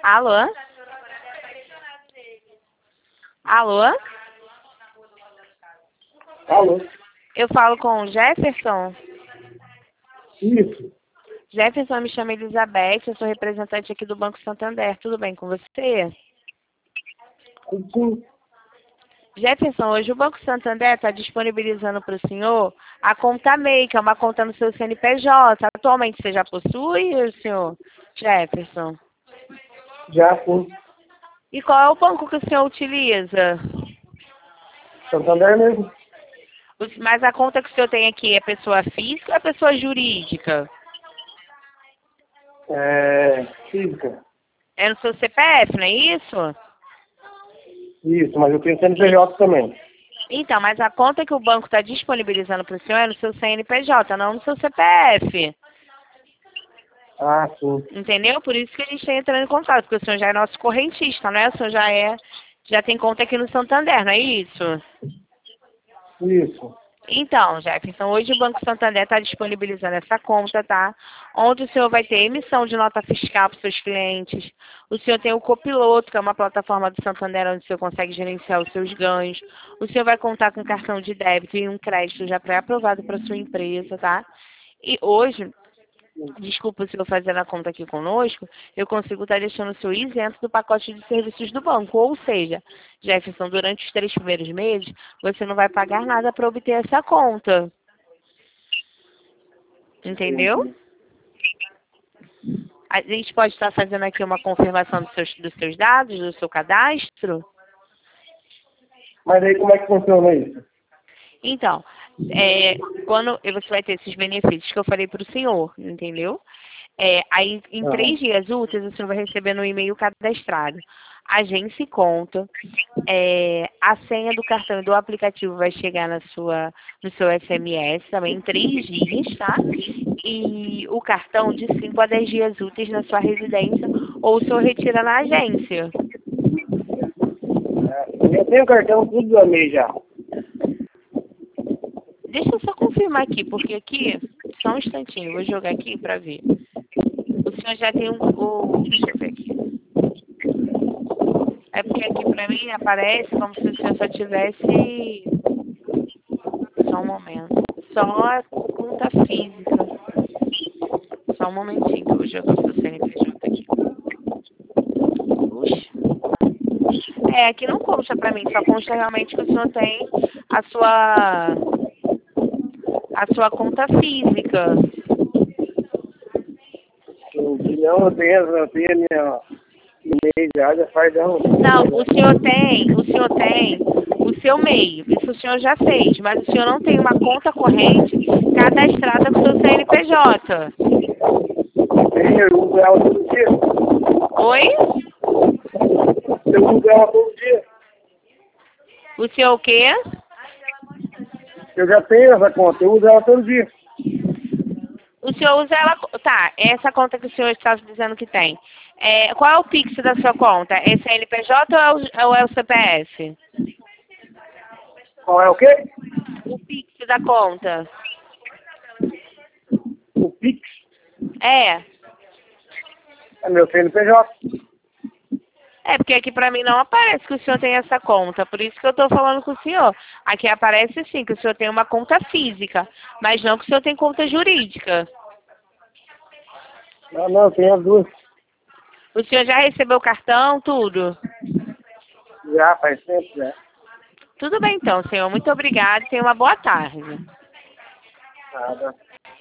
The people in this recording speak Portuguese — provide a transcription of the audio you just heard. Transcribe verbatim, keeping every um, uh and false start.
Alô? Alô? Alô? Eu falo com o Jefferson? Isso. Jefferson, me chamo Elizabeth, eu sou representante aqui do Banco Santander. Tudo bem com você? Sim. Jefferson, hoje o Banco Santander está disponibilizando para o senhor a conta M E I, que é uma conta no seu C N P J. Atualmente você já possui, o senhor Jefferson? Já sim. E qual é o banco que o senhor utiliza? Santander mesmo. Os- Mas a conta que o senhor tem aqui é pessoa física ou é pessoa jurídica? É, física. É no seu C P F, não é isso? Isso, mas eu tenho C N P J também. Então, mas a conta que o banco está disponibilizando para o senhor é no seu C N P J, não no seu C P F. Ah, sim. Entendeu? Por isso que a gente está entrando em contato, porque o senhor já é nosso correntista, não é? O senhor já é, já tem conta aqui no Santander, não é isso? Isso. Então, Jefferson, hoje o Banco Santander está disponibilizando essa conta, tá? Onde o senhor vai ter emissão de nota fiscal para os seus clientes. O senhor tem o Copiloto, que é uma plataforma do Santander onde o senhor consegue gerenciar os seus ganhos. O senhor vai contar com cartão de débito e um crédito já pré-aprovado para sua empresa, tá? E hoje, desculpa o senhor fazendo a conta aqui conosco, eu consigo estar deixando o senhor isento do pacote de serviços do banco. Ou seja, Jefferson, durante os três primeiros meses, você não vai pagar nada para obter essa conta. Entendeu? Entendi. A gente pode estar fazendo aqui uma confirmação dos seus, dos seus dados, do seu cadastro. Mas aí como é que funciona isso? Então, é, quando você vai ter esses benefícios que eu falei para o senhor, entendeu? É, aí, em Aham. três dias úteis, o senhor vai receber no e-mail cadastrado. Agência e conta. É, a senha do cartão e do aplicativo vai chegar na sua, no seu S M S também em três dias, tá? E o cartão de cinco a dez dias úteis na sua residência ou o senhor retira na agência. É, eu tenho cartão tudo da M E I já. Deixa eu só confirmar aqui, porque aqui, só um instantinho, eu vou jogar aqui para ver. O senhor já tem um. O, deixa eu ver aqui. É porque aqui pra mim aparece como se o senhor só tivesse. Só um momento. Só a conta física. Só um momentinho que eu vou jogar o seu C N P J aqui. Puxa. É, aqui não consta pra mim, só consta realmente que o senhor tem a sua. A sua conta física. Entendi. Não, eu tenho, eu tenho a minha M E I já, já faz um. Não, o senhor tem, o senhor tem o seu M E I, isso o senhor já fez, mas o senhor não tem uma conta corrente cadastrada com o seu C N P J. Tenho, eu uso ela todo dia. Oi? Eu uso ela todo dia. O senhor o quê? Eu já tenho essa conta, eu uso ela todo dia. O senhor usa ela. Tá, essa conta que o senhor está dizendo que tem. É, qual é o Pix da sua conta? É C N P J ou é o, ou é o C P F? Qual é o quê? O Pix da conta. O Pix É. é meu C N P J. É, porque aqui pra mim não aparece que o senhor tem essa conta, por isso que eu tô falando com o senhor. Aqui aparece sim que o senhor tem uma conta física, mas não que o senhor tem conta jurídica. Não, não, eu tenho as duas. O senhor já recebeu o cartão, tudo? Já faz tempo, já. Tudo bem então, senhor. Muito obrigada e tenha uma boa tarde. Nada.